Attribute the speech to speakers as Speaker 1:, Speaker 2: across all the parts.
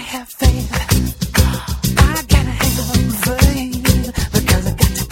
Speaker 1: have faith. I gotta have faith. Because I got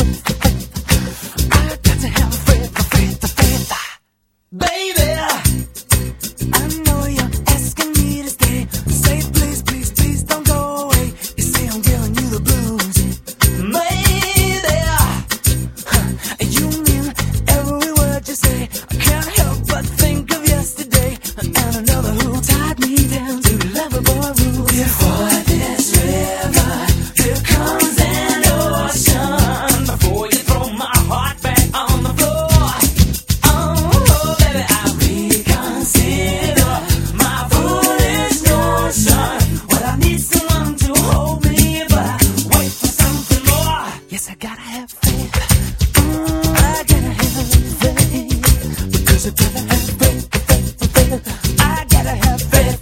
Speaker 1: to have faith. Baby, I know you're asking me to stay. Say please, please, please don't go away. You see I'm giving you the blues. Maybe you mean every word you say. I can't help but think of yesterday and another who tied me down to Loverboy rules. Before this river, here comes an ocean. Before you throw my heart back on the floor. Oh, baby, I reconsider my foolish notion. Well, I need someone to hold me, but I wait for something more. Yes, I gotta have faith. I gotta have faith. Because I gotta have faith. I gotta have faith.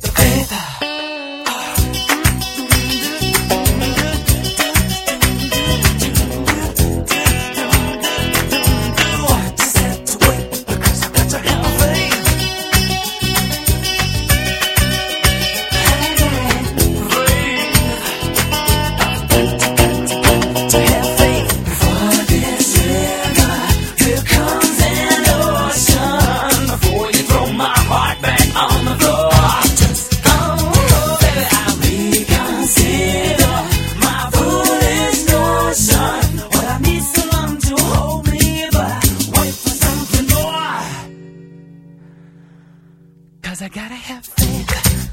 Speaker 1: Just have to wait because I got to have faith. To have faith. Before this river, here comes an ocean. Before you throw my heart back on the floor. Oh, baby, I reconsider my foolish notion. Well, I need someone to hold me, but I wait for something more. 'Cause I gotta have faith.